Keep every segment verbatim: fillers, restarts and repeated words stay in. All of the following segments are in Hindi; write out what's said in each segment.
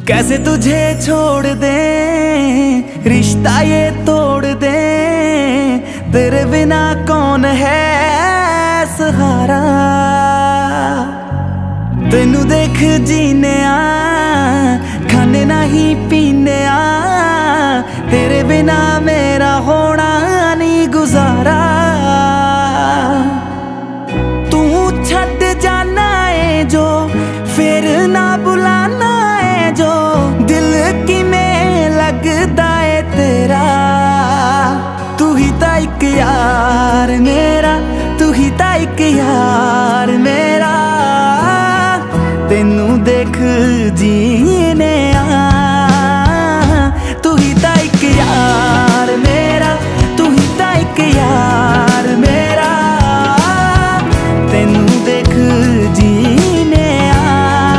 कैसे तुझे छोड़ दे, रिश्ता ये तोड़ दे, तेरे बिना कौन है सहारा। तेनू देख जीने आ, खाने नहीं पीने आ, तेरे बिना मेरा होना नहीं गुजारा। तू छड़ जाना है जो, फिर ना बुलाना है जो, दिल की में लगदा है तेरा। तू ही ता इक यार मेरा, तू ही ता इक यार मेरा, तेनू देख जीने आ। तू ही ता इक यार मेरा, तू ही ता इक यार मेरा, तेनू देख जीने आ।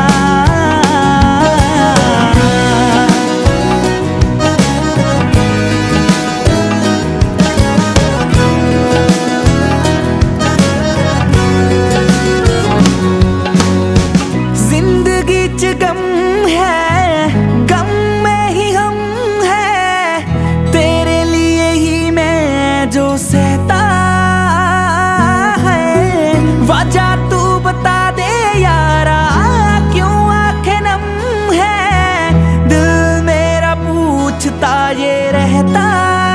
जिंदगी च गम है, गम में ही हम है, तेरे लिए ही मैं जो सहता है। वजह तू बता दे यारा, क्यों आंखें नम है, दिल मेरा पूछता ये रहता।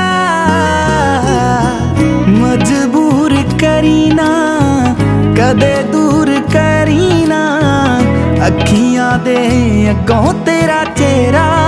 मजबूर करीना, कदे दूर करीना, अखियां दे अगों तेरा चेहरा।